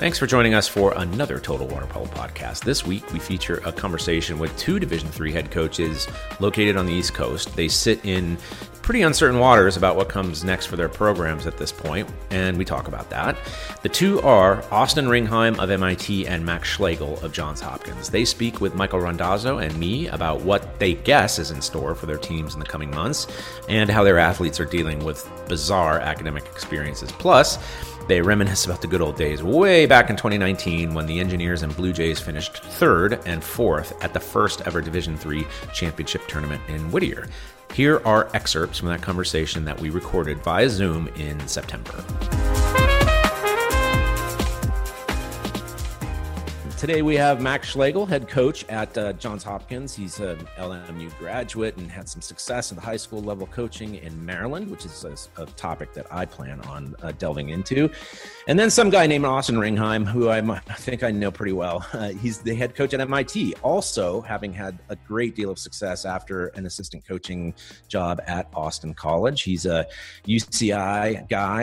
Thanks for joining us for another Total Water Polo podcast. This week, we feature a conversation with two Division III head coaches located on the East Coast. They sit in pretty uncertain waters about what comes next for their programs at this point, and we talk about that. The two are Austin Ringheim of MIT and Max Schlegel of Johns Hopkins. They speak with Michael Randazzo and me about what they guess is in store for their teams in the coming months and how their athletes are dealing with bizarre academic experiences. Plus, they reminisce about the good old days way back in 2019 when the Engineers and Blue Jays finished third and fourth at the first ever Division III championship tournament in Whittier. Here are excerpts from that conversation that we recorded via Zoom in September. Today we have Max Schlegel, head coach at Johns Hopkins. He's an LMU graduate and had some success in the high school level coaching in Maryland, which is a topic that I plan on delving into. And then some guy named Austin Ringheim, who I think I know pretty well. He's the head coach at MIT, also having had a great deal of success after an assistant coaching job at Austin College. He's a UCI guy,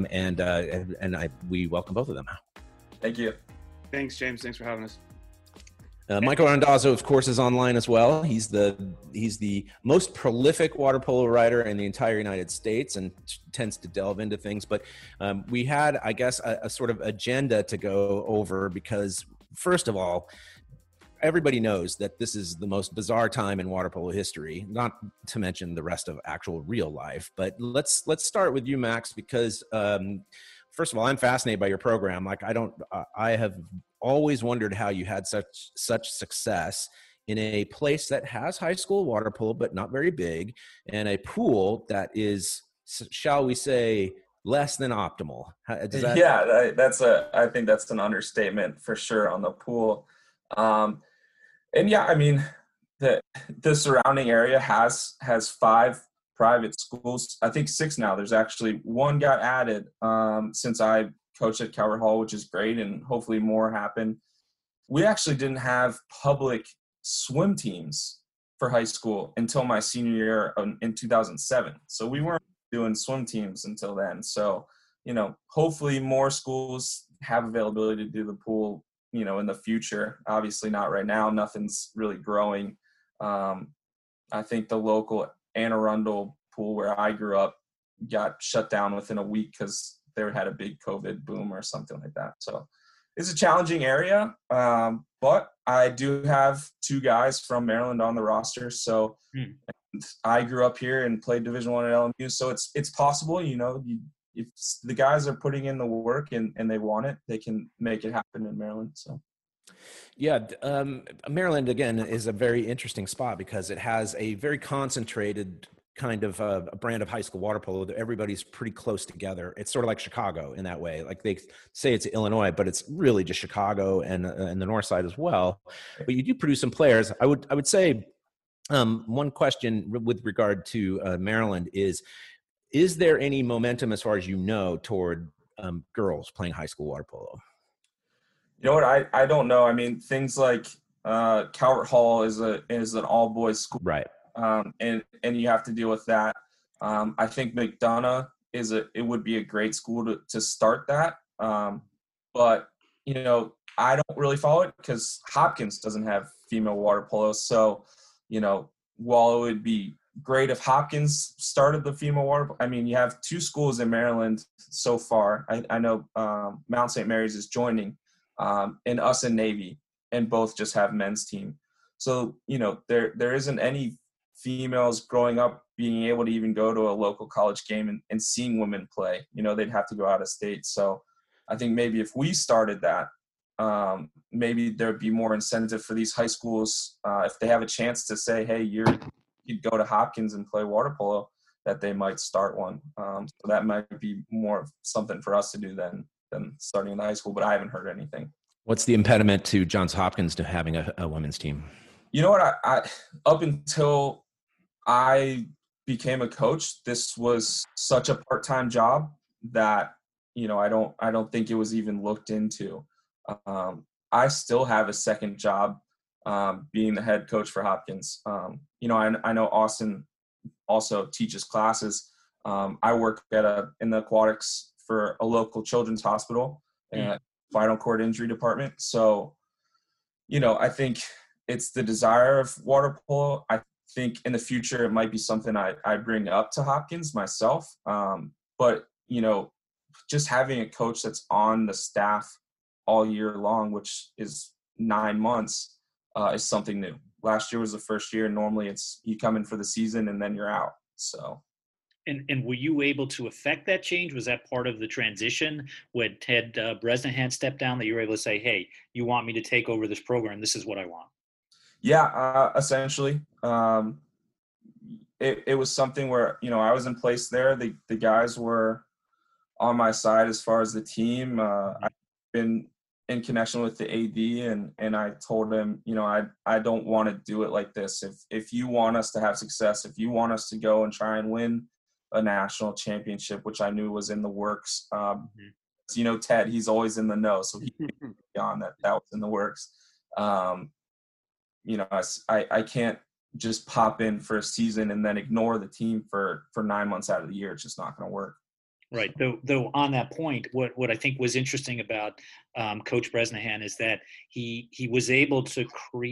and we welcome both of them. Thank you. Thanks, James. Thanks for having us. Michael Randazzo, of course, is online as well. He's the most prolific water polo writer in the entire United States and tends to delve into things. But we had, I guess, a sort of agenda to go over because, first of all, everybody knows that this is the most bizarre time in water polo history, not to mention the rest of actual real life. But let's start with you, Max, because first of all, I'm fascinated by your program. I have always wondered how you had such success in a place that has high school water polo, but not very big, and a pool that is, shall we say, less than optimal. I think that's an understatement for sure on the pool. And yeah, I mean, the surrounding area has 5 private schools. I think 6 now. There's actually 1 got added since I coached at Calvert Hall, which is great, and hopefully more happen. We actually didn't have public swim teams for high school until my senior year in 2007. So we weren't doing swim teams until then. So, hopefully more schools have availability to do the pool, in the future. Obviously not right now. Nothing's really growing. I think the local Anne Arundel pool where I grew up got shut down within a week because they had a big COVID boom or something like that. So it's a challenging area, but I do have 2 guys from Maryland on the roster. So I grew up here and played Division I at LMU. So it's possible, if the guys are putting in the work and they want it, they can make it happen in Maryland. So. Yeah, Maryland, again, is a very interesting spot because it has a very concentrated kind of a brand of high school water polo that everybody's pretty close together. It's sort of like Chicago in that way. Like they say it's Illinois, but it's really just Chicago and the north side as well. But you do produce some players. I would say one question with regard to Maryland is there any momentum as far as toward girls playing high school water polo? You know what? I don't know. I mean, things like Calvert Hall is an all boys school, right? And you have to deal with that. I think McDonough it would be a great school to start that. But I don't really follow it because Hopkins doesn't have female water polo. So, while it would be great if Hopkins started the female water, I mean, you have 2 schools in Maryland so far. I know Mount St. Mary's is joining. And us and Navy, and both just have men's team. So, there isn't any females growing up being able to even go to a local college game and seeing women play. They'd have to go out of state. So I think maybe if we started that, maybe there'd be more incentive for these high schools if they have a chance to say, hey, you'd go to Hopkins and play water polo, that they might start one. So that might be more something for us to do than starting in the high school, but I haven't heard anything. What's the impediment to Johns Hopkins to having a women's team? You know what? I up until I became a coach, this was such a part-time job that, I don't think it was even looked into. I still have a second job being the head coach for Hopkins. I know Austin also teaches classes. I work in the aquatics for a local children's hospital. And spinal cord injury department. So, I think it's the desire of water polo. I think in the future it might be something I bring up to Hopkins myself. But, just having a coach that's on the staff all year long, which is 9 months, is something new. Last year was the first year. Normally it's you come in for the season and then you're out. So. And were you able to affect that change? Was that part of the transition when Ted Bresnahan stepped down, that you were able to say, hey, you want me to take over this program? This is what I want. Yeah, essentially. It was something where, I was in place there. The guys were on my side as far as the team. I've been in connection with the AD and I told him, I don't want to do it like this. If you want us to have success, if you want us to go and try and win a national championship, which I knew was in the works. Ted, he's always in the know. So he on that was in the works. I can't just pop in for a season and then ignore the team for 9 months out of the year. It's just not going to work. Right. Though on that point, what I think was interesting about Coach Bresnahan is that he was able to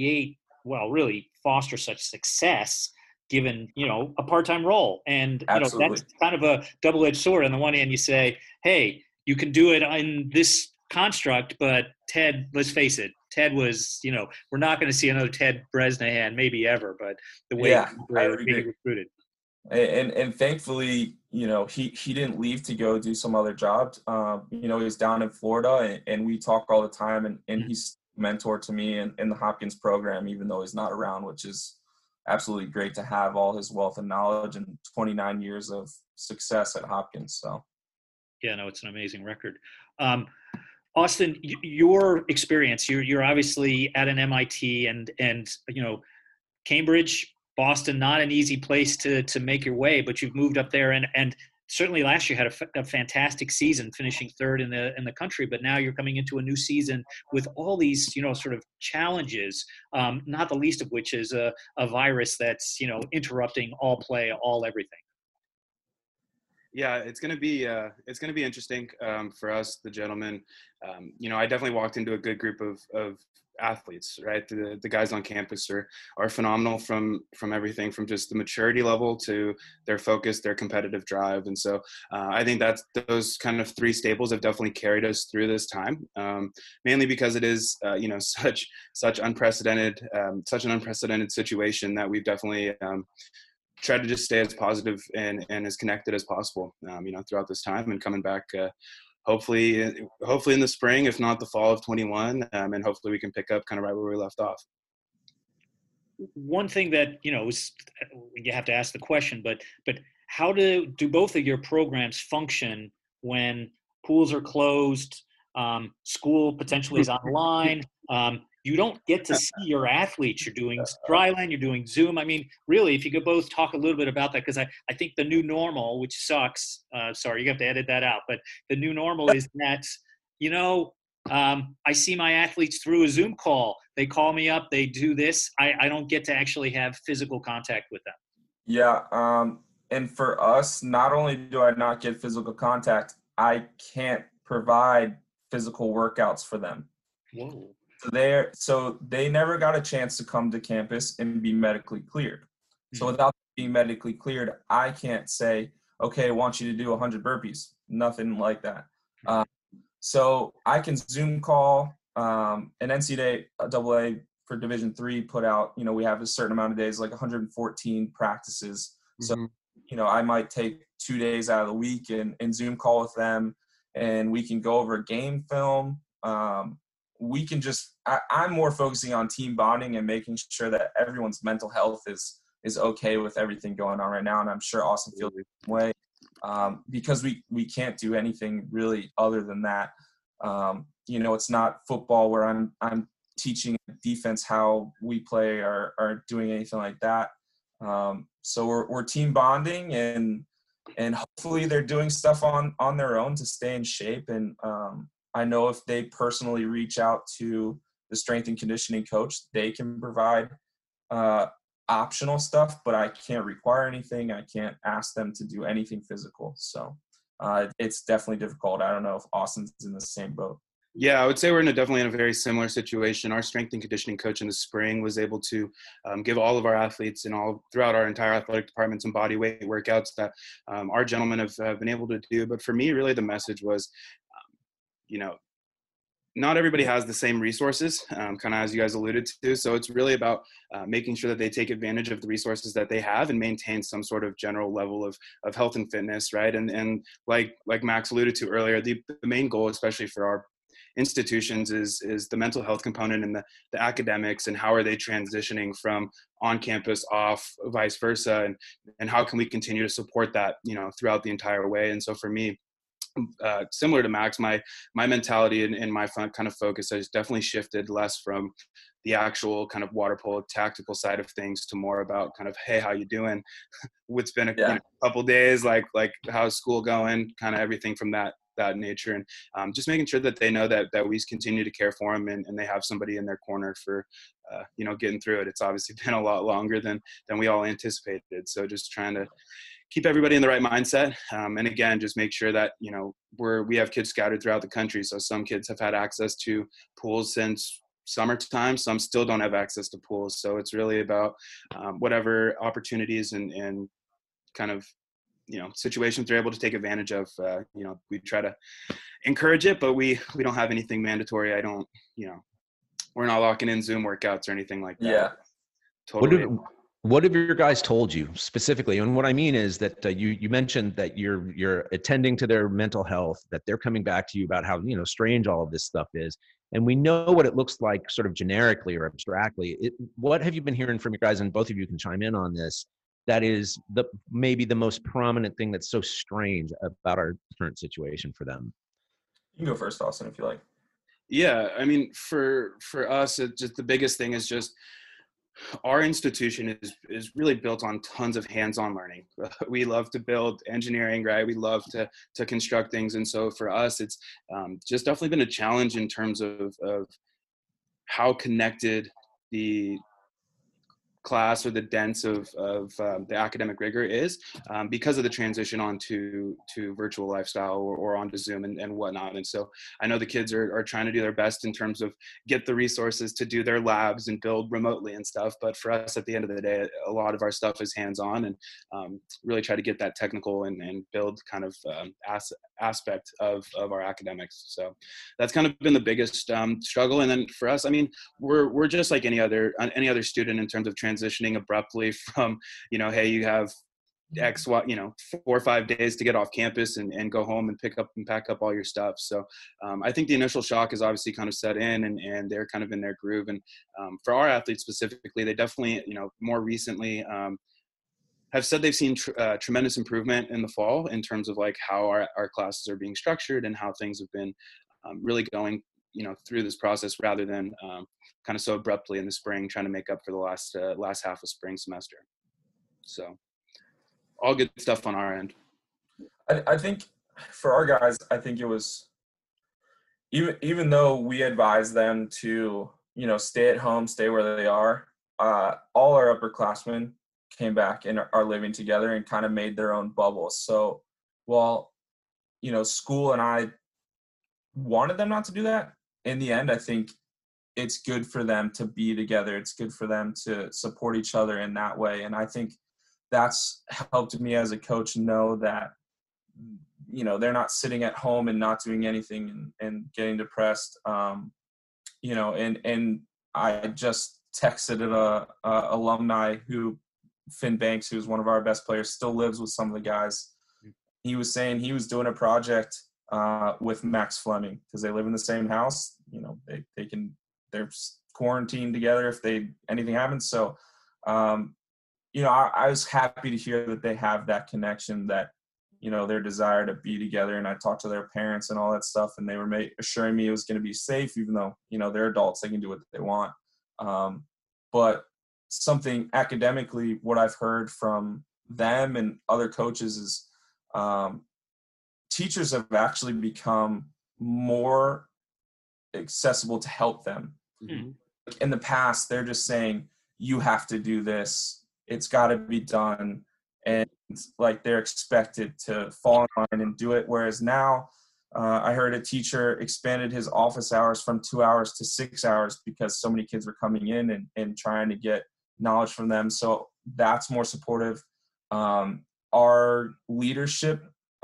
really foster such success given, a part-time role. And, that's kind of a double-edged sword. On the one hand, you say, hey, you can do it in this construct, but Ted, let's face it, Ted was, we're not going to see another Ted Bresnahan maybe ever, but the way he being recruited. And thankfully, he didn't leave to go do some other job. He's down in Florida and we talk all the time and he's a mentor to me in the Hopkins program, even though he's not around, which is absolutely great to have all his wealth and knowledge and 29 years of success at Hopkins. So. Yeah, no, it's an amazing record. Austin, your experience, you're obviously at an MIT and Cambridge, Boston, not an easy place to make your way, but you've moved up there and certainly last year had a fantastic season, finishing third in the country. But now you're coming into a new season with all these, sort of challenges, not the least of which is a virus that's, interrupting all play, all everything. Yeah, it's gonna be interesting for us, the gentlemen. I definitely walked into a good group of athletes, right? The guys on campus are phenomenal from everything from just the maturity level to their focus, their competitive drive. And so I think that's those kind of three staples have definitely carried us through this time, mainly because it is, such an unprecedented situation that we've definitely tried to just stay as positive and as connected as possible, throughout this time and coming back, hopefully in the spring, if not the fall of 21, and hopefully we can pick up kind of right where we left off. One thing that, you have to ask the question, but how do both of your programs function when pools are closed, school potentially is online, you don't get to see your athletes. You're doing Dryland, you're doing Zoom. I mean, really, if you could both talk a little bit about that, because I think the new normal, which sucks, sorry, you have to edit that out, but the new normal is that, I see my athletes through a Zoom call. They call me up, they do this. I don't get to actually have physical contact with them. Yeah, and for us, not only do I not get physical contact, I can't provide physical workouts for them. Whoa. So they never got a chance to come to campus and be medically cleared. So without being medically cleared, I can't say, okay, I want you to do 100 burpees. Nothing like that. So I can Zoom call. An NCAA for Division III put out, we have a certain amount of days, like 114 practices. So, I might take 2 days out of the week and Zoom call with them, and we can go over game film. We can I'm more focusing on team bonding and making sure that everyone's mental health is okay with everything going on right now. And I'm sure Austin feels the same way, because we can't do anything really other than that. It's not football where I'm teaching defense how we play or doing anything like that. So we're team bonding and hopefully they're doing stuff on their own to stay in shape. And I know if they personally reach out to the strength and conditioning coach, they can provide optional stuff, but I can't require anything. I can't ask them to do anything physical. So it's definitely difficult. I don't know if Austin's in the same boat. Yeah, I would say we're definitely in a very similar situation. Our strength and conditioning coach in the spring was able to give all of our athletes and all throughout our entire athletic departments and body weight workouts that our gentlemen have been able to do. But for me, really the message was, you know, not everybody has the same resources, kind of as you guys alluded to. So it's really about making sure that they take advantage of the resources that they have and maintain some sort of general level of health and fitness, right? And like Max alluded to earlier, the main goal, especially for our institutions, is the mental health component and the academics, and how are they transitioning from on campus off, vice versa, and how can we continue to support that, you know, throughout the entire way. And so for me, similar to Max, my mentality and my kind of focus has definitely shifted less from the actual kind of water polo tactical side of things to more about kind of, hey, how you doing? What's been a couple days, like how's school going? Kind of everything from that nature, and just making sure that they know that we continue to care for them, and they have somebody in their corner for you know, getting through it. It's obviously been a lot longer than we all anticipated, so just trying to keep everybody in the right mindset, and again, just make sure that, you know, we have kids scattered throughout the country. So some kids have had access to pools since summertime, some still don't have access to pools. So it's really about whatever opportunities and kind of, you know, situations they're able to take advantage of. You know, we try to encourage it, but we don't have anything mandatory. You know, we're not locking in Zoom workouts or anything like that. Yeah. Totally. What have your guys told you specifically? And what I mean is that you mentioned that you're attending to their mental health, that they're coming back to you about how, you know, strange all of this stuff is. And we know what it looks like sort of generically or abstractly. What have you been hearing from your guys, and both of you can chime in on this, that is maybe the most prominent thing that's so strange about our current situation for them? You can go first, Austin, if you like. Yeah, I mean, for us, it's just the biggest thing is just our institution is really built on tons of hands-on learning. We love to build engineering, right? We love to construct things, and so for us, it's just definitely been a challenge in terms of how connected the class or the dense of the academic rigor is, because of the transition onto virtual lifestyle or onto Zoom and whatnot. And so I know the kids are trying to do their best in terms of get the resources to do their labs and build remotely and stuff. But for us, at the end of the day, a lot of our stuff is hands-on, and really try to get that technical and build kind of aspect of our academics. So that's kind of been the biggest struggle. And then for us, I mean, we're just like any other student in terms of transitioning abruptly from, you know, hey, you have X, you know, 4 or 5 days to get off campus and go home and pick up and pack up all your stuff. So I think the initial shock is obviously kind of set in, and they're kind of in their groove. And for our athletes specifically, they definitely, you know, more recently have said they've seen tremendous improvement in the fall in terms of like how our classes are being structured and how things have been really going, you know, through this process, rather than kind of so abruptly in the spring, trying to make up for the last half of spring semester. So all good stuff on our end. I think for our guys, I think it was, even though we advised them to, you know, stay at home, stay where they are, all our upperclassmen came back and are living together and kind of made their own bubbles. So while, you know, school and I wanted them not to do that, in the end, I think it's good for them to be together. It's good for them to support each other in that way. And I think that's helped me as a coach know that, you know, they're not sitting at home and not doing anything and getting depressed. You know, and I just texted a alumni who, Finn Banks, who's one of our best players, still lives with some of the guys. He was saying he was doing a project with Max Fleming because they live in the same house. You know, they're quarantined together if anything happens. So, you know, I was happy to hear that they have that connection, that, you know, their desire to be together. And I talked to their parents and all that stuff, and they were assuring me it was going to be safe, even though, you know, they're adults, they can do what they want. But something academically, what I've heard from them and other coaches is teachers have actually become more accessible to help them. Mm-hmm. In the past, they're just saying, you have to do this, it's got to be done, and like they're expected to fall in line and do it. Whereas now, I heard a teacher expanded his office hours from 2 hours to 6 hours because so many kids were coming in and trying to get knowledge from them. So that's more supportive. Our leadership,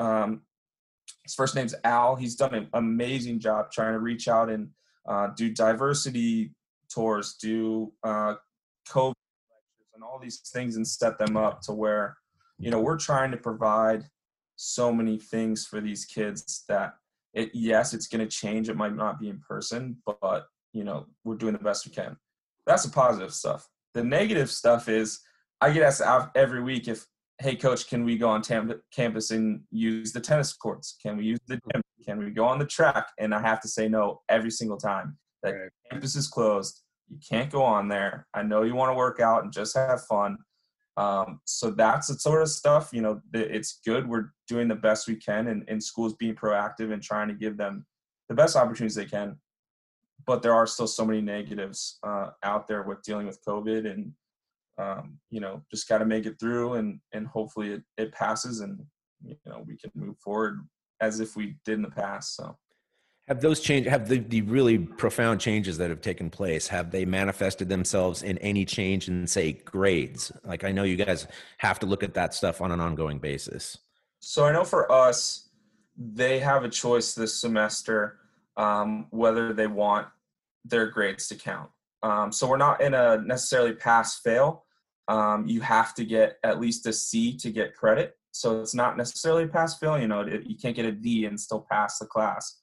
his first name's Al. He's done an amazing job trying to reach out and do diversity tours, do COVID lectures, and all these things, and set them up to where, we're trying to provide so many things for these kids that yes, it's going to change. It might not be in person, but we're doing the best we can. That's the positive stuff. The negative stuff is I get asked out every week hey, coach, can we go on campus and use the tennis courts? Can we use the gym? Can we go on the track? And I have to say no every single time. That campus is closed. You can't go on there. I know you want to work out and just have fun. So that's the sort of stuff, it's good. We're doing the best we can, and schools being proactive and trying to give them the best opportunities they can. But there are still so many negatives out there with dealing with COVID, and just got to make it through, and hopefully it passes, and we can move forward as if we did in the past. So have those change, have the really profound changes that have taken place, have they manifested themselves in any change in, say, grades? Like, I know you guys have to look at that stuff on an ongoing basis. So I know for us, they have a choice this semester whether they want their grades to count. So we're not in a necessarily pass-fail. You have to get at least a C to get credit. So it's not necessarily pass-fail. You can't get a D and still pass the class.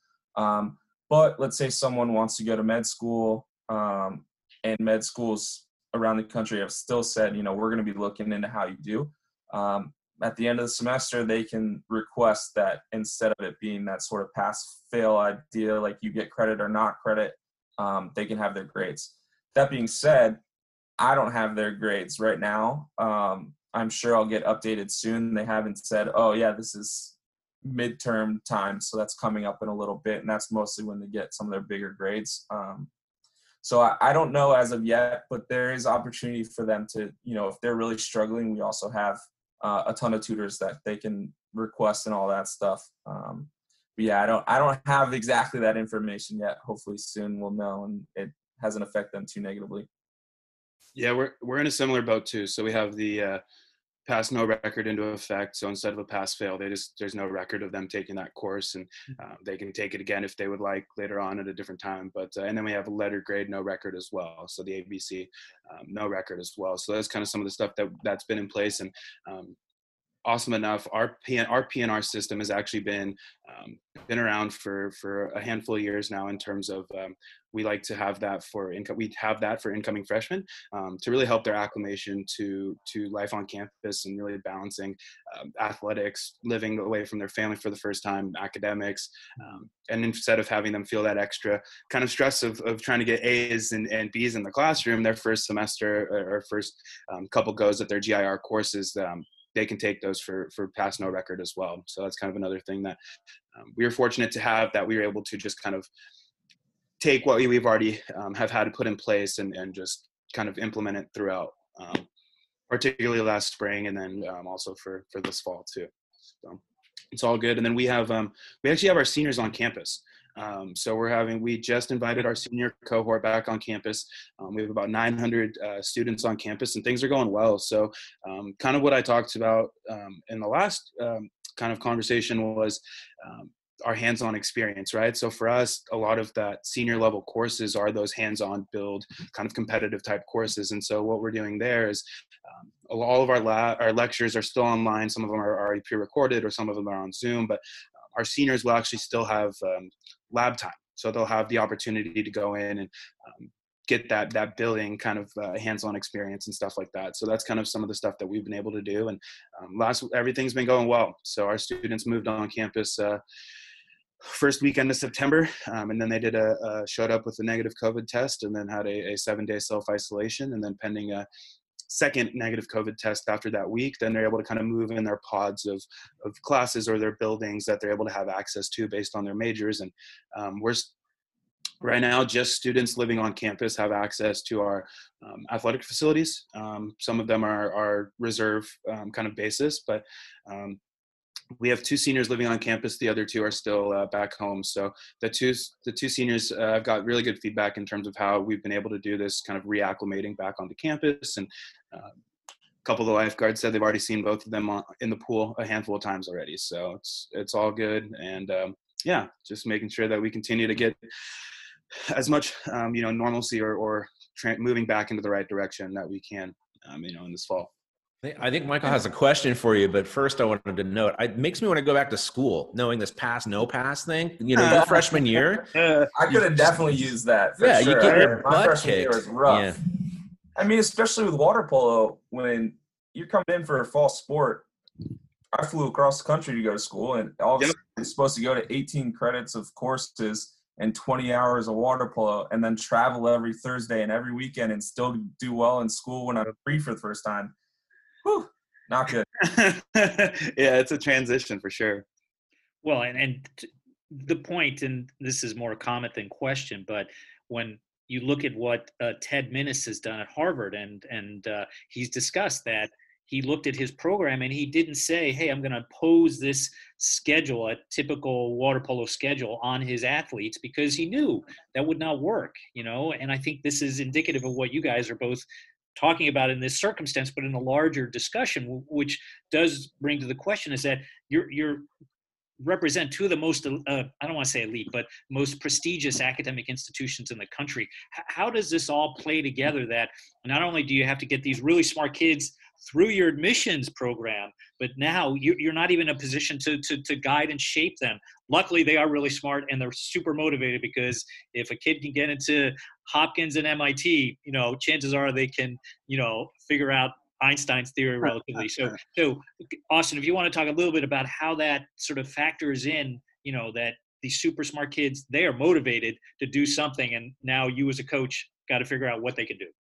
But let's say someone wants to go to med school, and med schools around the country have still said, we're going to be looking into how you do. At the end of the semester, they can request that instead of it being that sort of pass-fail idea, like you get credit or not credit, they can have their grades. That being said, I don't have their grades right now. I'm sure I'll get updated soon. They haven't said, oh yeah, this is midterm time, so that's coming up in a little bit, and that's mostly when they get some of their bigger grades. So I don't know as of yet, but there is opportunity for them to, if they're really struggling, we also have a ton of tutors that they can request and all that stuff. But yeah, I don't have exactly that information yet. Hopefully soon we'll know, and it hasn't affected them too negatively. Yeah, we're in a similar boat too. So we have the pass no record into effect. So instead of a pass fail, there's no record of them taking that course, and they can take it again if they would like later on at a different time. But and then we have a letter grade no record as well. So the ABC no record as well. So that's kind of some of the stuff that's been in place. And awesome enough, our PNR system has actually been around for a handful of years now. In terms of we like to have that for incoming freshmen to really help their acclimation to life on campus, and really balancing athletics, living away from their family for the first time, academics, and instead of having them feel that extra kind of stress of trying to get A's and B's in the classroom, their first semester or first couple goes at their GIR courses, they can take those for pass no record as well. So that's kind of another thing that we were fortunate to have, that we were able to just kind of take what we've already have had to put in place and just kind of implement it throughout, particularly last spring, and then also for this fall too. So it's all good. And then we actually have our seniors on campus. So we just invited our senior cohort back on campus. We have about 900 students on campus, and things are going well. So kind of what I talked about in the last kind of conversation was our hands-on experience, right? So for us, a lot of that senior level courses are those hands-on build kind of competitive type courses. And so what we're doing there is all of our lectures are still online. Some of them are already pre-recorded, or some of them are on Zoom, but our seniors will actually still have lab time. So they'll have the opportunity to go in and get that building kind of hands-on experience and stuff like that. So that's kind of some of the stuff that we've been able to do. And everything's been going well. So our students moved on campus first weekend of September, and then they showed up with a negative COVID test, and then had a 7-day self-isolation, and then pending a second negative COVID test after that week, then they're able to kind of move in their pods of classes or their buildings that they're able to have access to based on their majors. And we're right now, just students living on campus have access to our athletic facilities. Some of them are reserve kind of basis, but we have 2 seniors living on campus. The other 2 are still back home. So the two seniors have got really good feedback in terms of how we've been able to do this kind of reacclimating back onto campus. And a couple of the lifeguards said they've already seen both of them in the pool a handful of times already. So it's all good. And yeah, just making sure that we continue to get as much, normalcy or moving back into the right direction that we can, in this fall. I think Michael has a question for you, but first I wanted to note, it makes me want to go back to school, knowing this pass, no pass thing. Your freshman year. I could have definitely used that. For yeah, sure. You get your My butt freshman year kicked. was rough. Yeah. I mean, especially with water polo, when you're coming in for a fall sport, I flew across the country to go to school, and all of a sudden you're supposed to go to 18 credits of courses and 20 hours of water polo, and then travel every Thursday and every weekend and still do well in school when I'm free for the first time. Whew, not good. Yeah, it's a transition for sure. Well, and the point, and this is more comment than question, but when you look at what Ted Minnis has done at Harvard, and he's discussed that he looked at his program and he didn't say, hey, I'm going to pose this schedule, a typical water polo schedule, on his athletes, because he knew that would not work, and I think this is indicative of what you guys are both talking about in this circumstance, but in a larger discussion, which does bring to the question, is that you're represent 2 of the most, I don't want to say elite, but most prestigious academic institutions in the country. How does this all play together that not only do you have to get these really smart kids through your admissions program, but now you're not even in a position to guide and shape them? Luckily, they are really smart and they're super motivated, because if a kid can get into Hopkins and MIT, chances are they can, figure out Einstein's theory relatively. So Austin, if you want to talk a little bit about how that sort of factors in, that these super smart kids, they are motivated to do something, and now you as a coach got to figure out what they can do.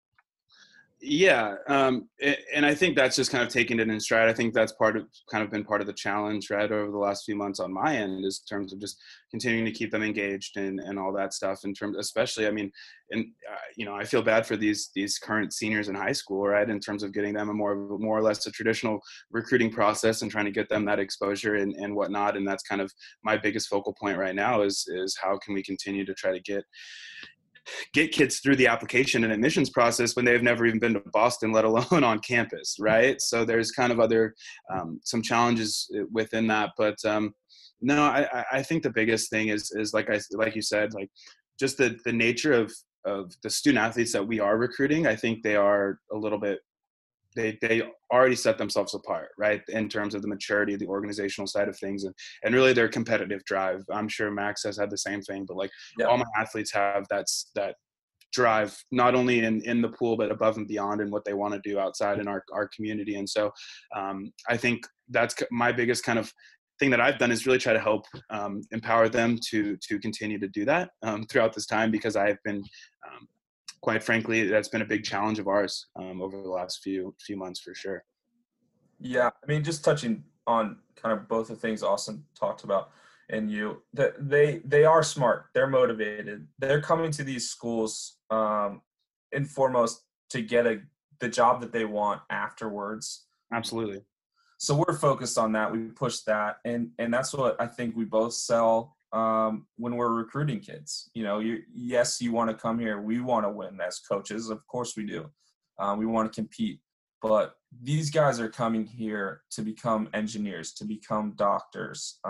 Yeah, and I think that's just kind of taking it in stride. I think that's been part of the challenge, right, over the last few months on my end, is in terms of just continuing to keep them engaged and all that stuff. In terms, especially, I mean, and I feel bad for these current seniors in high school, right, in terms of getting them a more or less a traditional recruiting process and trying to get them that exposure and whatnot. And that's kind of my biggest focal point right now is how can we continue to try to get kids through the application and admissions process when they've never even been to Boston, let alone on campus, right? So there's kind of other some challenges within that, but no, I think the biggest thing is like you said, like just the nature of the student athletes that we are recruiting. I think they are a little bit, they already set themselves apart, right, in terms of the maturity, the organizational side of things, and really their competitive drive. I'm sure Max has had the same thing, but all my athletes have that drive, not only in the pool, but above and beyond in what they want to do outside in our community. And so I think that's my biggest kind of thing that I've done, is really try to help empower them to continue to do that throughout this time, because I've been quite frankly, that's been a big challenge of ours over the last few months for sure. Yeah, I mean, just touching on kind of both the things Austin talked about, and that they are smart, they're motivated, they're coming to these schools and foremost to get the job that they want afterwards. Absolutely. So we're focused on that. We push that, and that's what I think we both sell when we're recruiting kids. Yes, you want to come here. We want to win as coaches. Of course we do. We want to compete. But these guys are coming here to become engineers, to become doctors,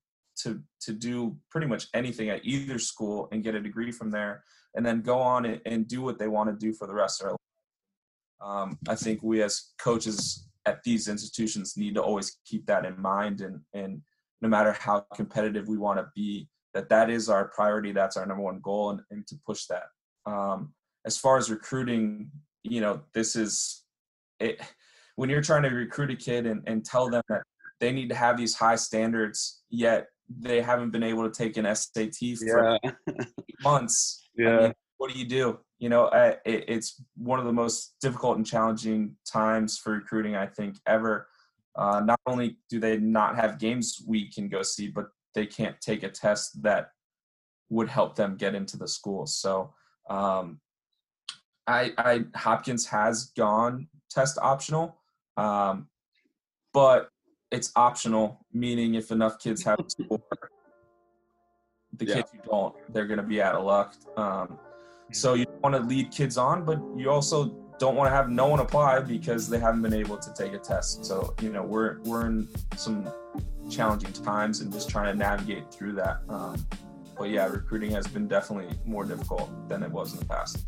to do pretty much anything at either school and get a degree from there, and then go on and do what they want to do for the rest of their life. I think we as coaches at these institutions need to always keep that in mind, and no matter how competitive we want to be, that is our priority. That's our number one goal, and to push that. As far as recruiting, this is it. When you're trying to recruit a kid and tell them that they need to have these high standards, yet they haven't been able to take an SAT for months. Yeah. I mean, what do? It's one of the most difficult and challenging times for recruiting, I think, ever. Not only do they not have games we can go see, but they can't take a test that would help them get into the school. So Hopkins has gone test optional, but it's optional, meaning if enough kids have a score, the kids who don't, they're going to be out of luck. So you want to lead kids on, but you also don't want to have no one apply because they haven't been able to take a test. So, you know, we're in some challenging times and just trying to navigate through that. But yeah, recruiting has been definitely more difficult than it was in the past.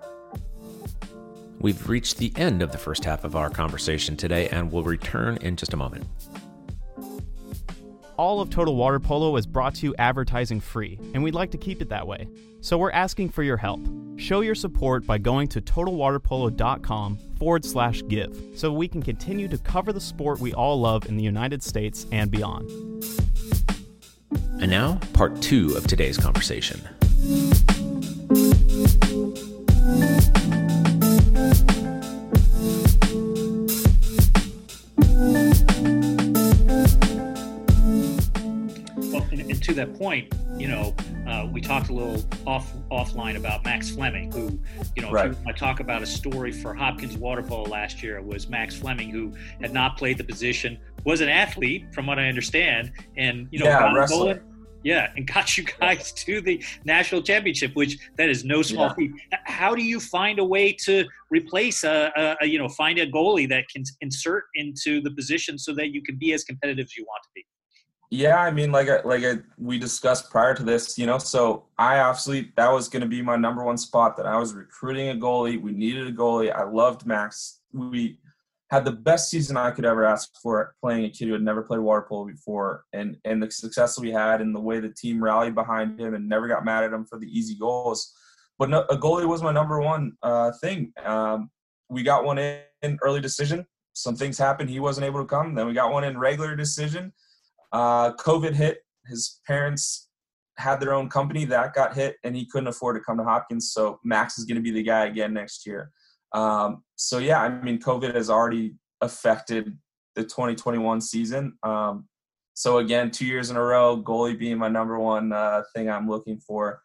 We've reached the end of the first half of our conversation today, and we'll return in just a moment. All of Total Water Polo is brought to you advertising free, and we'd like to keep it that way. So we're asking for your help. Show your support by going to TotalWaterPolo.com/give so we can continue to cover the sport we all love in the United States and beyond. And now, part 2 of today's conversation. And to that point, you know, we talked a little offline about Max Fleming, who, you know, right. If you want to talk about a story for Hopkins water polo last year, it was Max Fleming, who had not played the position, was an athlete, from what I understand, and, you know, and got you guys to the national championship, which that is no small feat. How do you find a way to replace find a goalie that can insert into the position so that you can be as competitive as you want to be? Yeah, I mean, we discussed prior to this, you know, so that was going to be my number one spot, that I was recruiting a goalie. We needed a goalie. I loved Max. We had the best season I could ever ask for, playing a kid who had never played water polo before, and the success we had and the way the team rallied behind him and never got mad at him for the easy goals. But no, a goalie was my number one thing. We got one in early decision. Some things happened. He wasn't able to come. Then we got one in regular decision. COVID hit. His parents had their own company that got hit, and he couldn't afford to come to Hopkins. So Max is going to be the guy again next year. So yeah, I mean, COVID has already affected the 2021 season. So again, 2 years in a row, goalie being my number one thing I'm looking for.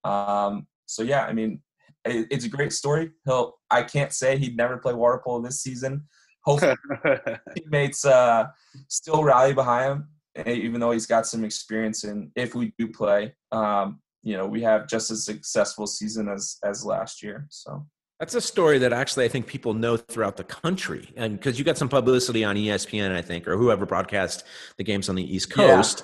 So yeah, I mean, it's a great story. I can't say he'd never play water polo this season. Hopefully teammates still rally behind him, even though he's got some experience. And if we do play, you know, we have just as successful season as last year. So that's a story that actually I think people know throughout the country, and because you got some publicity on ESPN, I think, or whoever broadcast the games on the East Coast.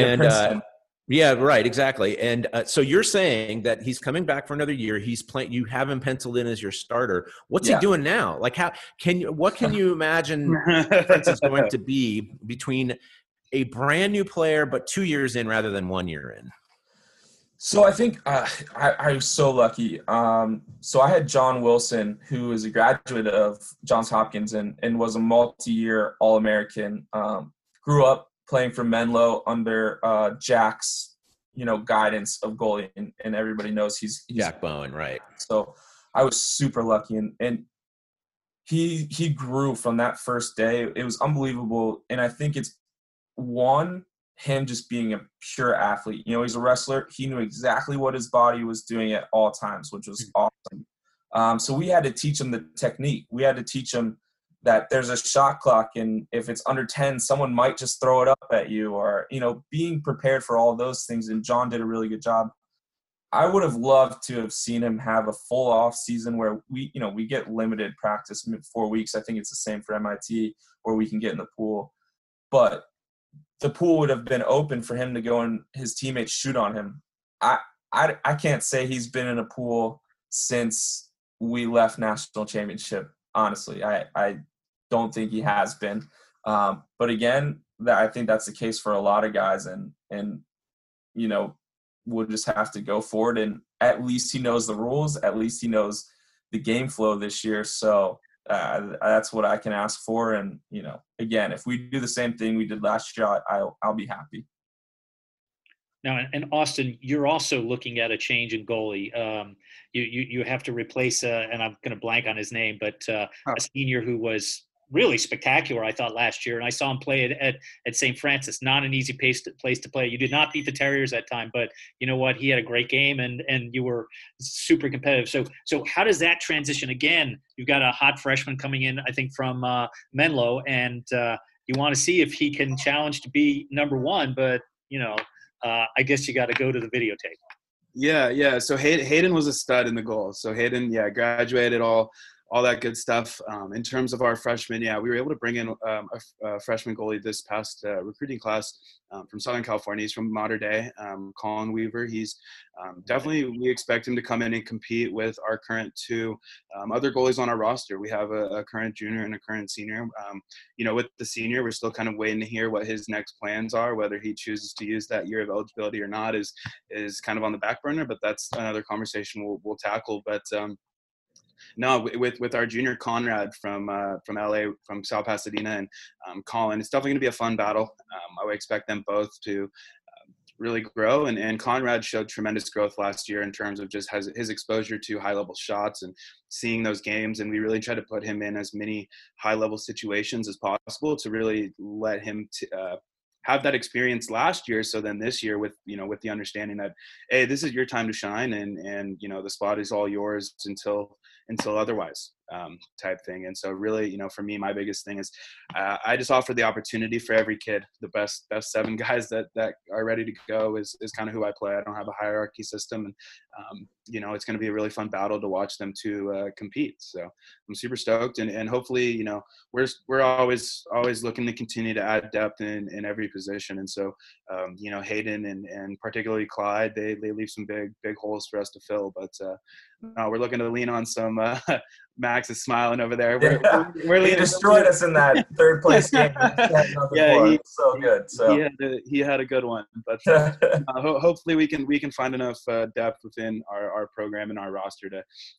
Yeah, right, exactly. And so you're saying that he's coming back for another year. He's playing. You have him penciled in as your starter. What's he doing now? Like, what can you imagine the difference is going to be between a brand new player but 2 years in rather than 1 year in? So I think I was so lucky. So I had John Wilson, who is a graduate of Johns Hopkins and was a multi-year All-American. Grew up playing for Menlo under Jack's, you know, guidance of goalie, and everybody knows he's Jack Bowen, right? So I was super lucky, and he grew from that first day. It was unbelievable, and I think it's him just being a pure athlete. You know, he's a wrestler. He knew exactly what his body was doing at all times, which was awesome. So we had to teach him the technique. We had to teach him that there's a shot clock, and if it's under 10, someone might just throw it up at you, or, you know, being prepared for all those things. And John did a really good job. I would have loved to have seen him have a full off season where we get limited practice, 4 weeks. I think it's the same for MIT, where we can get in the pool, but the pool would have been open for him to go and his teammates shoot on him. I can't say he's been in a pool since we left national championship. Honestly, I don't think he has been. But again, I think that's the case for a lot of guys, and you know, we'll just have to go forward. And at least he knows the rules. At least he knows the game flow this year. So that's what I can ask for. And, you know, again, if we do the same thing we did last year, I'll be happy. Now, and Austin, you're also looking at a change in goalie. You have to replace, and I'm going to blank on his name, but a senior who was really spectacular, I thought, last year. And I saw him play at St. Francis. Not an easy place to play. You did not beat the Terriers that time, but you know what? He had a great game, and you were super competitive. So how does that transition? Again, you've got a hot freshman coming in, I think, from Menlo, and you want to see if he can challenge to be number one, but I guess you got to go to the videotape. Yeah. So Hayden was a stud in the goal. So Hayden, graduated all that good stuff. In terms of our freshmen, we were able to bring in a freshman goalie this past recruiting class from Southern California. He's from Mater Dei, Colin Weaver. He's definitely, we expect him to come in and compete with our current two other goalies on our roster. We have a current junior and a current senior. With the senior, we're still kind of waiting to hear what his next plans are. Whether he chooses to use that year of eligibility or not is kind of on the back burner, but that's another conversation we'll tackle. But no, with our junior Conrad from LA, from South Pasadena, and Colin, it's definitely going to be a fun battle. I would expect them both to really grow, and Conrad showed tremendous growth last year in terms of just his exposure to high level shots and seeing those games, and we really tried to put him in as many high level situations as possible to really let him have that experience last year. So then this year with the understanding that, hey, this is your time to shine, and the spot is all yours until otherwise, type thing. And so really, for me, my biggest thing is I just offer the opportunity for every kid. The best 7 guys that are ready to go is kind of who I play. I don't have a hierarchy system, and it's going to be a really fun battle to watch them two compete. So I'm super stoked, and hopefully, we're always looking to continue to add depth in every position. And so Hayden and particularly Clyde, they leave some big holes for us to fill. But no, we're looking to lean on some. Max is smiling over there. We're he destroyed us in that third place game. He so good. So he had a good one. But hopefully we can find enough depth within our program and our roster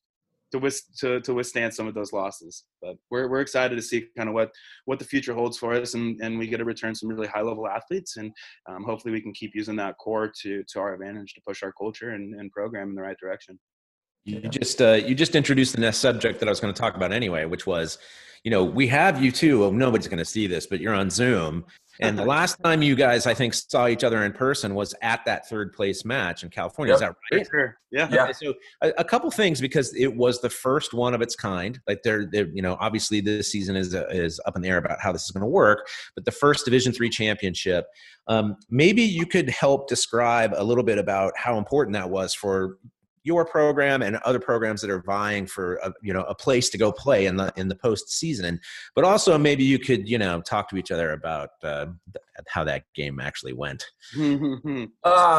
to withstand some of those losses. But we're excited to see kind of what the future holds for us, and we get to return some really high level athletes, and hopefully we can keep using that core to our advantage to push our culture and program in the right direction. You just introduced the next subject that I was going to talk about anyway, which was, we have you too. Well, nobody's going to see this, but you're on Zoom. And the last time you guys, I think, saw each other in person was at that third place match in California. Yep. Is that right? Sure. Yeah. Okay, so a couple things, because it was the first one of its kind. Like they're obviously this season is up in the air about how this is going to work, but the first Division III championship. Maybe you could help describe a little bit about how important that was for your program and other programs that are vying for a place to go play in the postseason, but also maybe you could talk to each other about how that game actually went. There's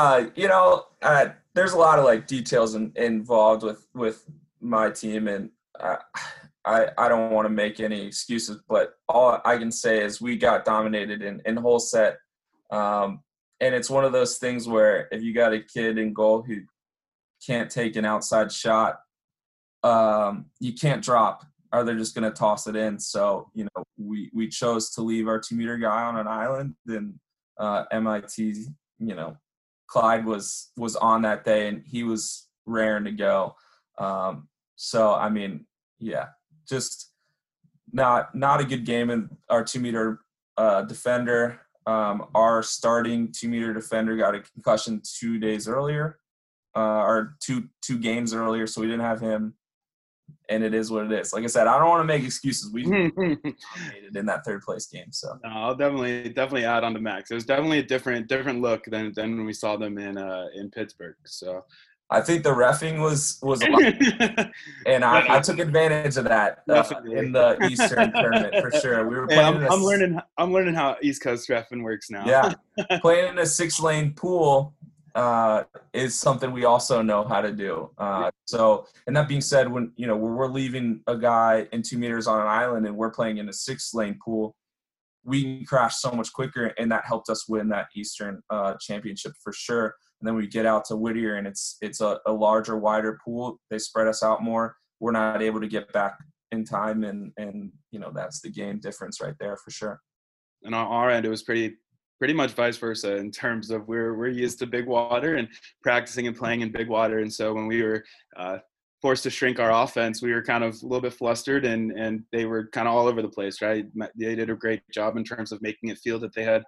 a lot of details involved with my team, and I don't want to make any excuses, but all I can say is we got dominated in whole set, and it's one of those things where if you got a kid in goal who can't take an outside shot, you can't drop, or they're just going to toss it in. So, we chose to leave our 2-meter guy on an island, and MIT, Clyde was on that day, and he was raring to go. So, I mean, just not a good game. And our 2-meter defender, our starting 2-meter defender got a concussion 2 days earlier. Or two games earlier, so we didn't have him, and it is what it is. Like I said, I don't want to make excuses. We dominated in that third place game. So no, I'll definitely add on to Max. It was definitely a different look than when we saw them in Pittsburgh. So I think the reffing was a lot, and I took advantage of that in the Eastern tournament for sure. We were playing. I'm learning how East Coast reffing works now. Yeah, playing in a 6-lane pool is something we also know how to do. So, and that being said, when we're leaving a guy in 2 meters on an island and we're playing in a 6-lane pool, we can crash so much quicker, and that helped us win that Eastern championship for sure. And then we get out to Whittier, and it's a larger, wider pool. They spread us out more. We're not able to get back in time, and that's the game difference right there for sure. And on our end, it was pretty much vice versa in terms of we're used to big water and practicing and playing in big water. And so when we were forced to shrink our offense, we were kind of a little bit flustered, and they were kind of all over the place, right? They did a great job in terms of making it feel that they had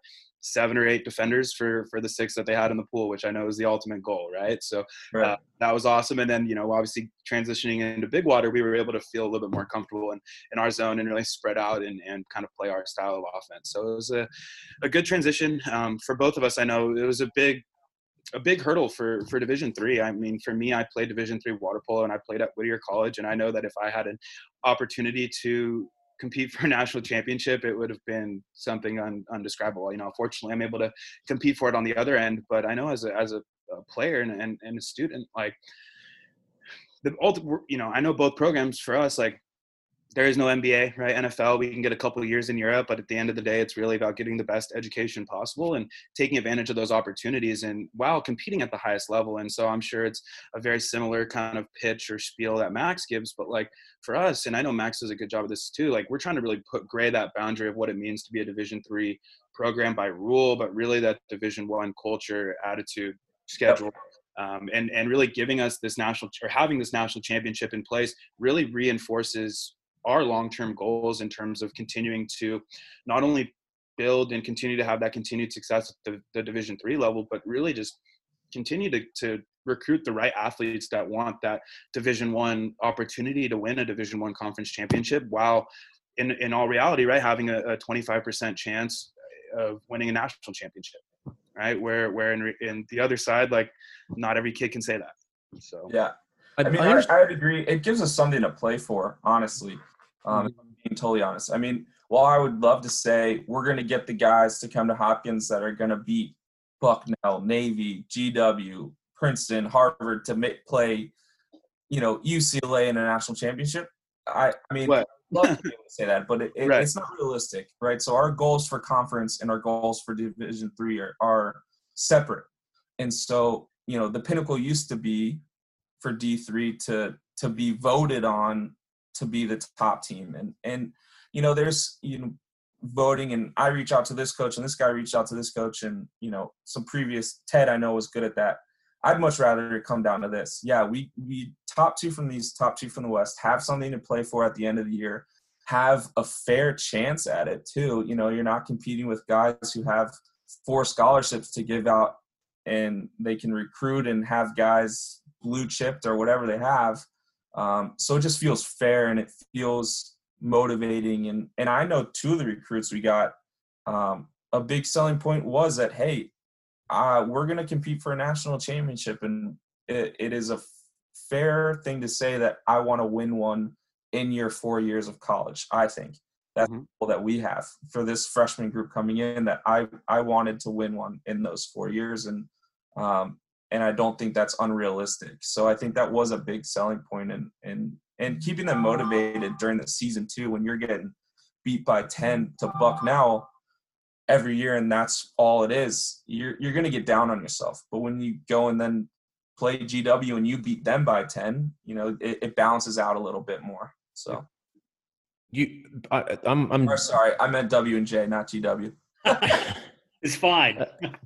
7 or 8 defenders for the 6 that they had in the pool, which I know is the ultimate goal, right? So Right. that was awesome. And then, obviously transitioning into big water, we were able to feel a little bit more comfortable in our zone and really spread out and kind of play our style of offense. So it was a good transition for both of us. I know it was a big hurdle for Division III. I mean, for me, I played Division III water polo and I played at Whittier College. And I know that if I had an opportunity to compete for a national championship, it would have been something undescribable. Fortunately, I'm able to compete for it on the other end. But I know as a player and a student, like I know both programs for us, like, there is no NBA, right? NFL, we can get a couple of years in Europe, but at the end of the day, it's really about getting the best education possible and taking advantage of those opportunities and while competing at the highest level. And so I'm sure it's a very similar kind of pitch or spiel that Max gives, but like for us, and I know Max does a good job of this too, like we're trying to really grade that boundary of what it means to be a Division III program by rule, but really that Division I culture, attitude, schedule. And really giving us this having this national championship in place really reinforces our long-term goals in terms of continuing to not only build and continue to have that continued success at the Division III level, but really just continue to recruit the right athletes that want that Division I opportunity to win a Division I conference championship, while in all reality, right, having a 25% chance of winning a national championship, right? Where in the other side, like not every kid can say that. So yeah, I mean, I would agree. It gives us something to play for, honestly. If I'm being totally honest. I mean, while I would love to say we're going to get the guys to come to Hopkins that are going to beat Bucknell, Navy, GW, Princeton, Harvard to play, UCLA in a national championship. I mean, I'd love to be able to say that, but it's not realistic, right? So our goals for conference and our goals for Division III are separate. And so, the pinnacle used to be for D3 to be voted on to be the top team. And there's, voting, and I reach out to this coach and this guy reached out to this coach, and, some previous Ted I know was good at that. I'd much rather it come down to this. Yeah, we top 2 from the East, top 2 from the West, have something to play for at the end of the year, have a fair chance at it too. You're not competing with guys who have 4 scholarships to give out and they can recruit and have guys blue chipped or whatever they have. So it just feels fair and it feels motivating. And I know 2 of the recruits we got, a big selling point was that, hey, we're going to compete for a national championship. And it is a fair thing to say that I want to win one in your 4 years of college. I think that's the goal that we have for this freshman group coming in, that I wanted to win one in those 4 years. And I don't think that's unrealistic. So I think that was a big selling point, and keeping them motivated during the season too, when you're getting beat by 10 to Bucknell every year and that's all it is, you're going to get down on yourself. But when you go and then play GW and you beat them by 10, it balances out a little bit more. So I'm sorry, I meant W and J, not GW. It's fine.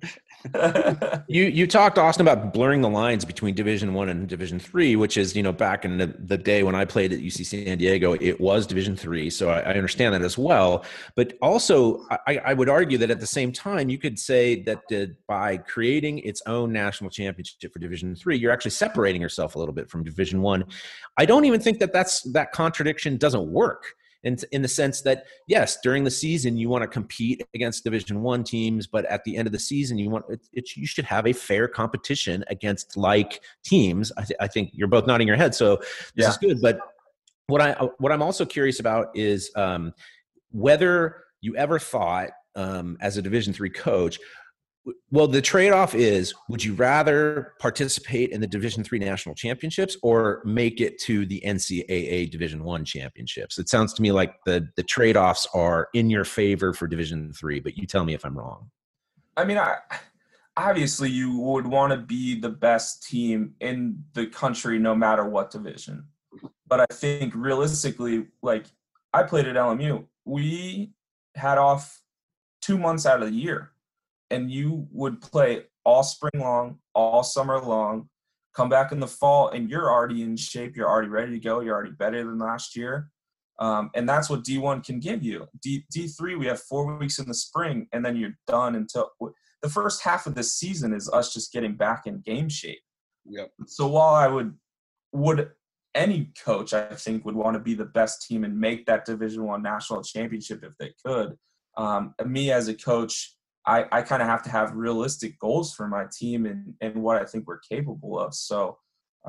You talked, Austin, about blurring the lines between Division I and Division III, which is, back in the day when I played at UC San Diego, it was Division III. So I understand that as well. But also, I would argue that at the same time, you could say that by creating its own national championship for Division III, you're actually separating yourself a little bit from Division I. I don't even think that contradiction doesn't work. In the sense that, yes, during the season you want to compete against Division I teams, but at the end of the season you should have a fair competition against like teams. I think you're both nodding your head, so this is good. But what I'm also curious about is whether you ever thought, as a Division III coach, well, the trade-off is, would you rather participate in the Division III national championships or make it to the NCAA Division I championships? It sounds to me like the trade-offs are in your favor for Division III, but you tell me if I'm wrong. I mean, obviously you would want to be the best team in the country no matter what division. But I think realistically, like I played at LMU, we had off 2 months out of the year. And you would play all spring long, all summer long, come back in the fall, and you're already in shape. You're already ready to go. You're already better than last year. And that's what D1 can give you. D3, we have 4 weeks in the spring, and then you're done until the first half of this season is us just getting back in game shape. Yep. So while I would any coach, I think, would want to be the best team and make that Division I national championship if they could. Me as a coach, I kind of have to have realistic goals for my team and what I think we're capable of. So,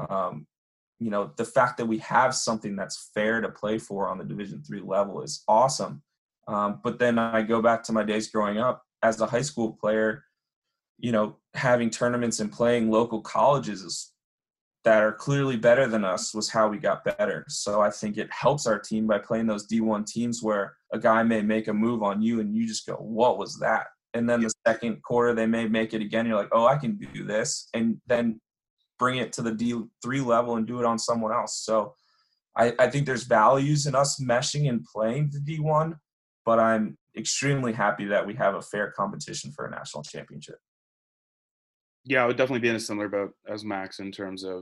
the fact that we have something that's fair to play for on the Division III level is awesome. But then I go back to my days growing up as a high school player, having tournaments and playing local colleges that are clearly better than us was how we got better. So I think it helps our team by playing those D1 teams where a guy may make a move on you and you just go, what was that? And then the second quarter, they may make it again. You're like, oh, I can do this. And then bring it to the D3 level and do it on someone else. So I think there's values in us meshing and playing the D1, but I'm extremely happy that we have a fair competition for a national championship. Yeah, I would definitely be in a similar boat as Max in terms of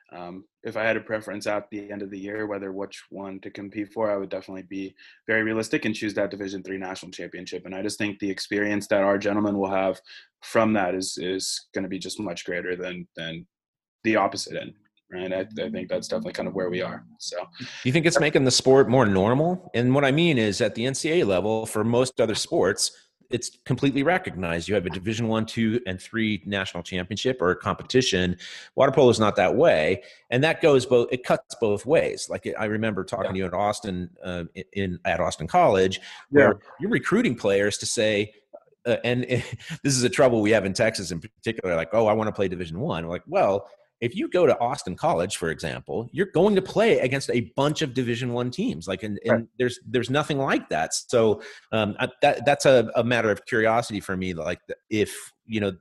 if I had a preference at the end of the year, whether which one to compete for, I would definitely be very realistic and choose that Division III national championship. And I just think the experience that our gentlemen will have from that is going to be just much greater than the opposite end. Right. I think that's definitely kind of where we are. So do you think it's making the sport more normal? And what I mean is at the NCAA level, for most other sports, it's completely recognized. You have a Division I, II, and III national championship or a competition. Water polo is not that way, and that goes both. It cuts both ways. Like I remember talking to you at Austin, at Austin College, where you're recruiting players to say, and this is a trouble we have in Texas in particular. Like, oh, I want to play Division I. We're like, well, if you go to Austin College, for example, you're going to play against a bunch of Division I teams. Like, and there's nothing like that. So that's a matter of curiosity for me. Like, if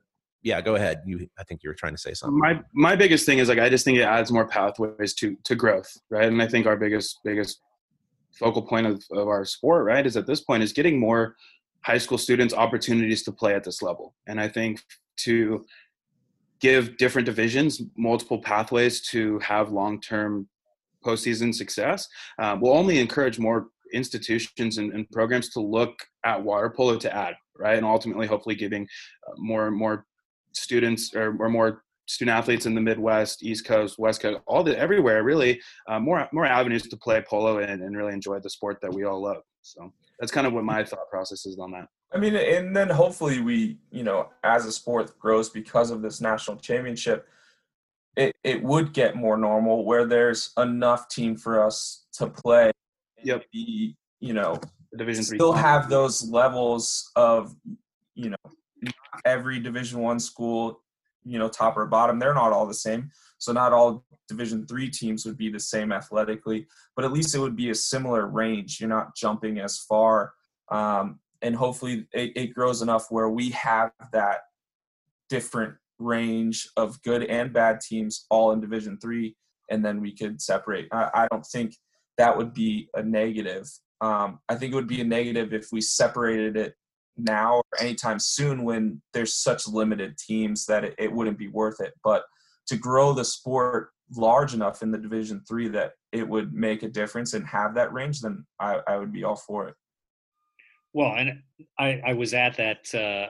go ahead. I think you were trying to say something. My biggest thing is like I just think it adds more pathways to growth, right? And I think our biggest focal point of our sport, right, is at this point is getting more high school students opportunities to play at this level. And I think to give different divisions multiple pathways to have long-term postseason success will only encourage more institutions and programs to look at water polo to add, right? And ultimately, hopefully giving more students or more student athletes in the Midwest, East Coast, West Coast, everywhere really, more avenues to play polo and really enjoy the sport that we all love. So that's kind of what my thought process is on that. I mean, and then hopefully we, as a sport grows because of this national championship, it would get more normal where there's enough team for us to play. Yep. Be, Division III still have those levels of, not every Division I school, top or bottom, they're not all the same. So not all Division III teams would be the same athletically, but at least it would be a similar range. You're not jumping as far. And hopefully it grows enough where we have that different range of good and bad teams all in Division III, and then we could separate. I don't think that would be a negative. I think it would be a negative if we separated it now or anytime soon when there's such limited teams that it wouldn't be worth it. But to grow the sport large enough in the Division III that it would make a difference and have that range, then I would be all for it. Well, and I was at that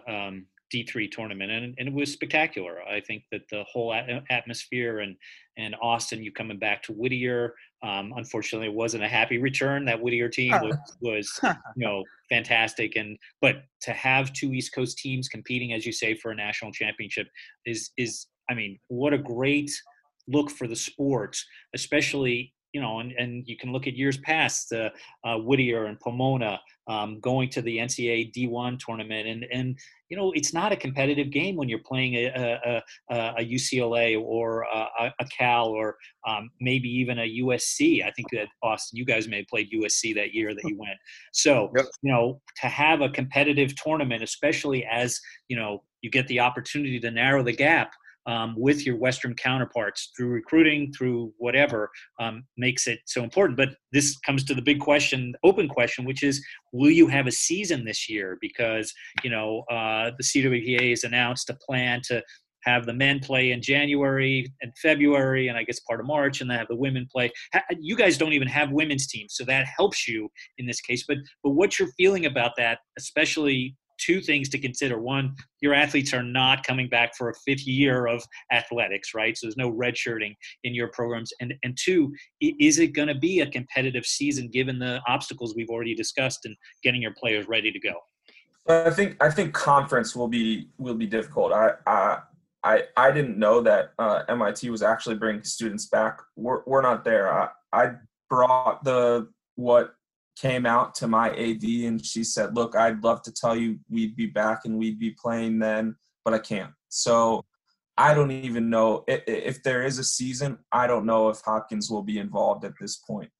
D3 tournament, and it was spectacular. I think that the whole atmosphere and Austin, you coming back to Whittier, unfortunately, it wasn't a happy return. That Whittier team was fantastic, but to have two East Coast teams competing, as you say, for a national championship is I mean, what a great look for the sport, especially. And you can look at years past, Whittier and Pomona going to the NCAA D1 tournament, and it's not a competitive game when you're playing a UCLA or a Cal or maybe even a USC. I think that Austin, you guys may have played USC that year that you went. So to have a competitive tournament, especially as you get the opportunity to narrow the gap. With your Western counterparts through recruiting, through whatever, makes it so important. But this comes to the big question, open question, which is, will you have a season this year? Because, the CWPA has announced a plan to have the men play in January and February, and I guess part of March, and then have the women play. You guys don't even have women's teams, so that helps you in this case. But what's your feeling about that, especially two things to consider. One, your athletes are not coming back for a fifth year of athletics, right? So there's no redshirting in your programs. And two, is it going to be a competitive season given the obstacles we've already discussed and getting your players ready to go? I think conference will be difficult. I didn't know that MIT was actually bringing students back. We're not there. I brought what came out to my AD, and she said, look, I'd love to tell you we'd be back and we'd be playing then, but I can't. So I don't even know if there is a season. I don't know if Hopkins will be involved at this point.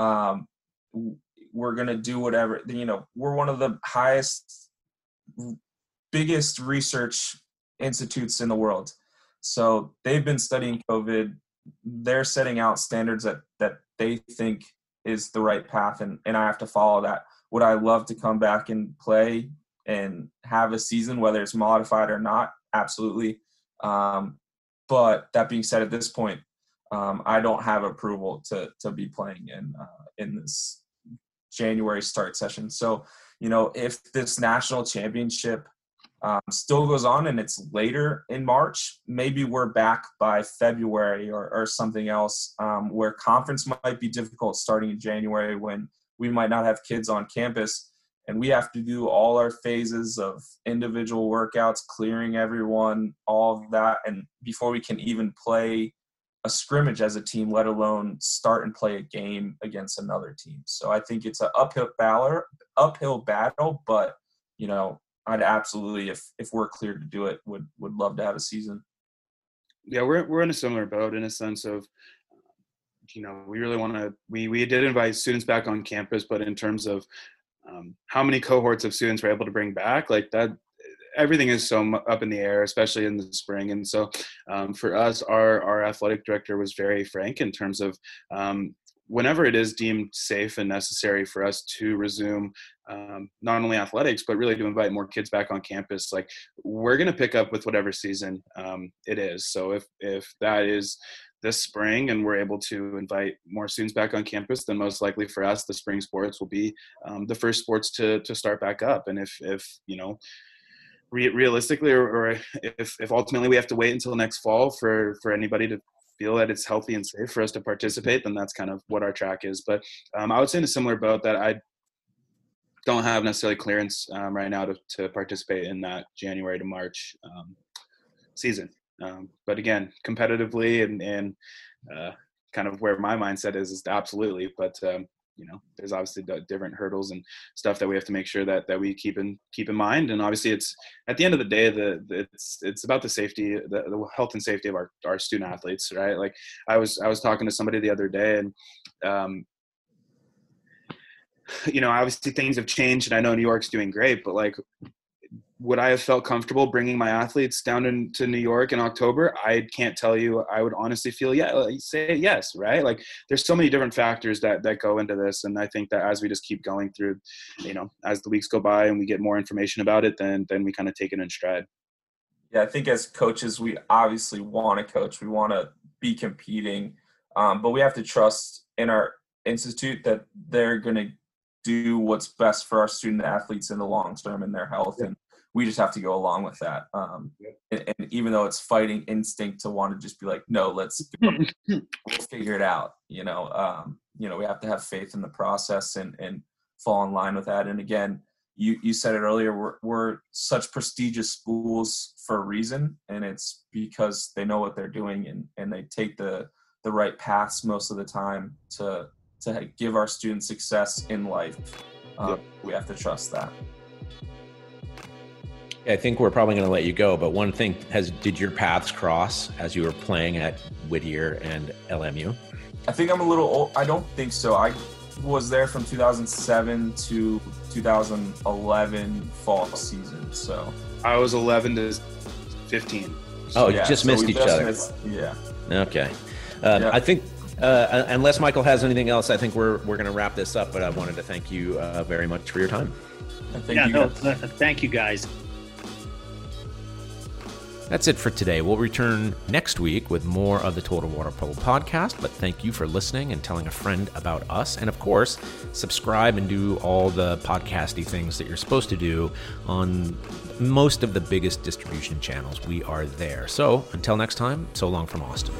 We're going to do whatever, we're one of the biggest research institutes in the world. So they've been studying COVID. They're setting out standards that they think is the right path, and I have to follow that. Would I love to come back and play and have a season, whether it's modified or not? Absolutely. But that being said, at this point, I don't have approval to be playing in this January start session. So, if this national championship still goes on and it's later in March, maybe we're back by February or something else, where conference might be difficult starting in January when we might not have kids on campus and we have to do all our phases of individual workouts, clearing everyone, all of that, and before we can even play a scrimmage as a team, let alone start and play a game against another team. So I think it's an uphill battle, but I'd absolutely, if we're cleared to do it, would love to have a season. Yeah, we're in a similar boat in a sense of, we really want to. We did invite students back on campus, but in terms of how many cohorts of students we're able to bring back, like that, everything is so up in the air, especially in the spring. And so for us, our athletic director was very frank in terms of whenever it is deemed safe and necessary for us to resume not only athletics, but really to invite more kids back on campus, like we're going to pick up with whatever season it is. So if that is this spring and we're able to invite more students back on campus, then most likely for us, the spring sports will be the first sports to start back up. And if realistically, or if ultimately we have to wait until next fall for anybody to feel that it's healthy and safe for us to participate, then that's kind of what our track is. But I would say in a similar boat that I don't have necessarily clearance right now to participate in that January to March season. But again, competitively and kind of where my mindset is absolutely. But there's obviously different hurdles and stuff that we have to make sure that we keep in mind. And obviously, it's at the end of the day, it's about the safety, the health and safety of our student athletes, right? Like I was talking to somebody the other day, and obviously things have changed, and I know New York's doing great, but like, would I have felt comfortable bringing my athletes down to New York in October? I can't tell you. I would honestly say yes, right? Like there's so many different factors that go into this. And I think that as we just keep going through, as the weeks go by and we get more information about it, then we kind of take it in stride. Yeah, I think as coaches, we obviously want to coach. We want to be competing, but we have to trust in our institute that they're going to do what's best for our student athletes in the long term and their health. Yeah. And we just have to go along with that. And even though it's fighting instinct to want to just be like, no, let's we'll figure it out. We have to have faith in the process and fall in line with that. And again, you said it earlier, we're such prestigious schools for a reason, and it's because they know what they're doing and they take the right paths most of the time to give our students success in life. We have to trust that. I think we're probably going to let you go, but one thing, did your paths cross as you were playing at Whittier and LMU? I think I'm a little old. I don't think so. I was there from 2007 to 2011 fall season. So I was 11 to 15. So, you just missed each other. Yeah. Okay. I think unless Michael has anything else, I think we're going to wrap this up, but I wanted to thank you very much for your time. Thank you guys. That's it for today. We'll return next week with more of the Total Water Polo podcast, but thank you for listening and telling a friend about us. And of course, subscribe and do all the podcasty things that you're supposed to do on most of the biggest distribution channels. We are there. So until next time, so long from Austin.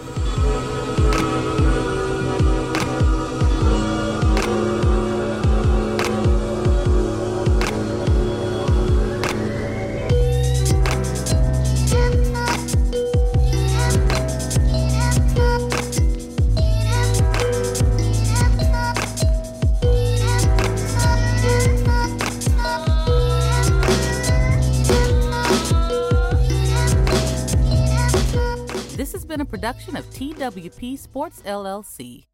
This has been a production of TWP Sports LLC.